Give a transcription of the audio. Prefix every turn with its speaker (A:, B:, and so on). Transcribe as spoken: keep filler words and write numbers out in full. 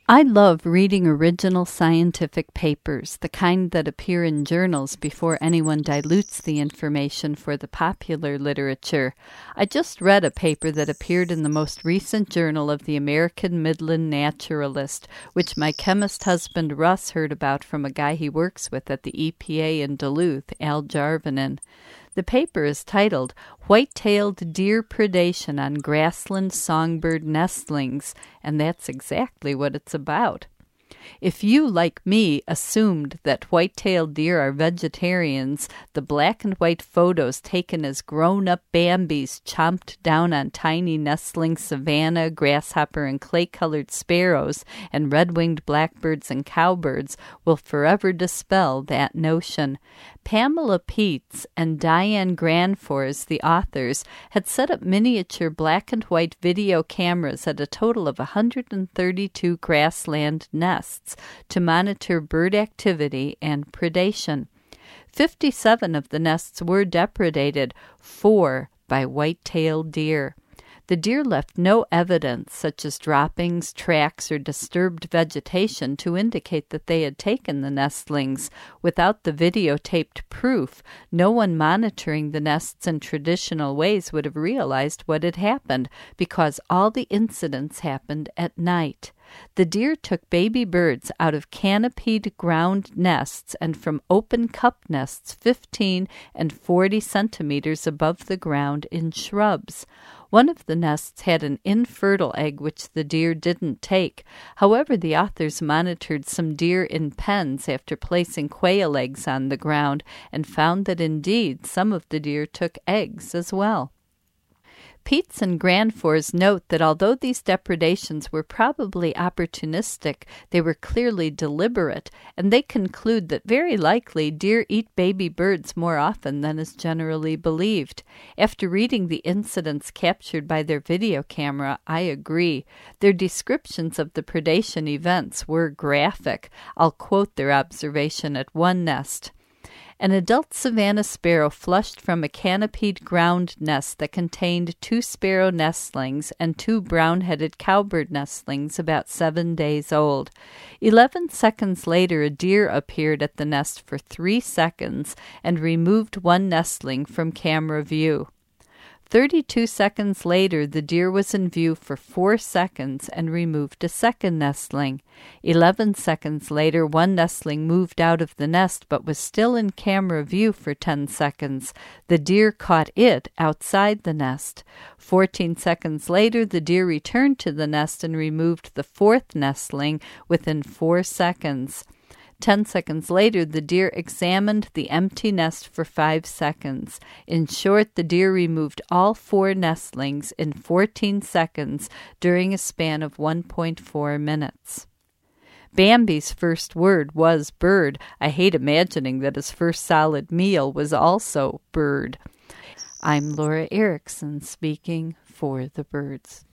A: I love reading original scientific papers, the kind that appear in journals before anyone dilutes the information for the popular literature. I just read a paper that appeared in the most recent journal of the American Midland Naturalist, which my chemist husband Russ heard about from a guy he works with at the E P A in Duluth, Al Jarvinen. The paper is titled White-tailed Deer Predation on Grassland Songbird Nestlings, and that's exactly what it's about. If you, like me, assumed that white-tailed deer are vegetarians, the black and white photos taken as grown-up Bambis chomped down on tiny nestling savanna, grasshopper, and clay-colored sparrows, and red-winged blackbirds and cowbirds will forever dispel that notion. Pamela Peets and Diane Granfors, the authors, had set up miniature black and white video cameras at a total of one hundred thirty-two grassland nests to monitor bird activity and predation. fifty-seven of the nests were depredated, four by white-tailed deer. The deer left no evidence, such as droppings, tracks, or disturbed vegetation, to indicate that they had taken the nestlings. Without the videotaped proof, no one monitoring the nests in traditional ways would have realized what had happened, because all the incidents happened at night. The deer took baby birds out of canopied ground nests and from open cup nests fifteen and forty centimeters above the ground in shrubs. One of the nests had an infertile egg which the deer didn't take. However, the authors monitored some deer in pens after placing quail eggs on the ground and found that indeed some of the deer took eggs as well. Peets and Granfors note that although these depredations were probably opportunistic, they were clearly deliberate, and they conclude that very likely deer eat baby birds more often than is generally believed. After reading the incidents captured by their video camera, I agree. Their descriptions of the predation events were graphic. I'll quote their observation at one nest. An adult savanna sparrow flushed from a canopied ground nest that contained two sparrow nestlings and two brown-headed cowbird nestlings about seven days old. Eleven seconds later, a deer appeared at the nest for three seconds and removed one nestling from camera view. Thirty-two seconds later, the deer was in view for four seconds and removed a second nestling. Eleven seconds later, one nestling moved out of the nest but was still in camera view for ten seconds. The deer caught it outside the nest. Fourteen seconds later, the deer returned to the nest and removed the fourth nestling within four seconds. Ten seconds later, the deer examined the empty nest for five seconds. In short, the deer removed all four nestlings in fourteen seconds during a span of one point four minutes. Bambi's first word was bird. I hate imagining that his first solid meal was also bird. I'm Laura Erickson speaking for the birds.